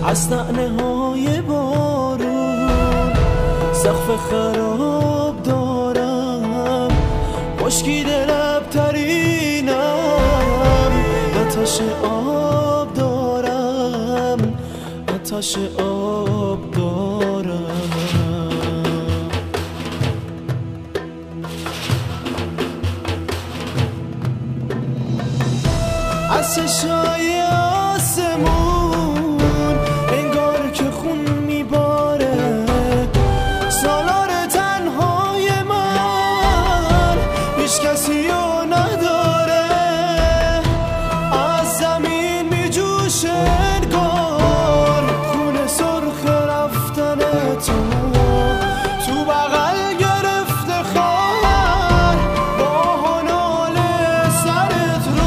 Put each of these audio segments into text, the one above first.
از نعنه های بارون سقف خراب دارم، خشکیده لبترینم، آتش آب دارم، آتش آب دارم. از چشای آسمون انگار که خون میباره، سالار تنهای من هیچ کسی رو نداره. از زمین میجوشه انگار خون سرخ رفتن تو بغل گرفته خواهر با هنال سرت رو.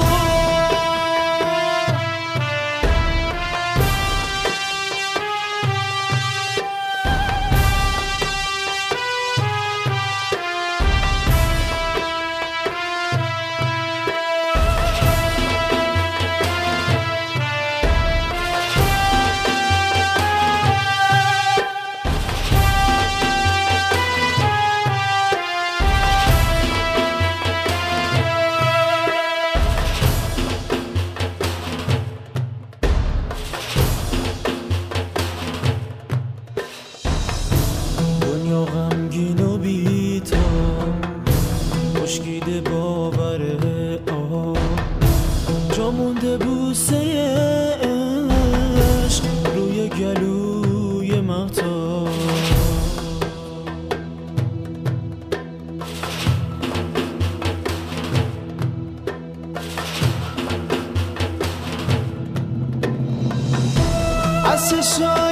دنیا غمگین و بی‌تا، خشکیده باوره آب، جا مونده بوسه عشق روی گلوی مهتاب. از چشم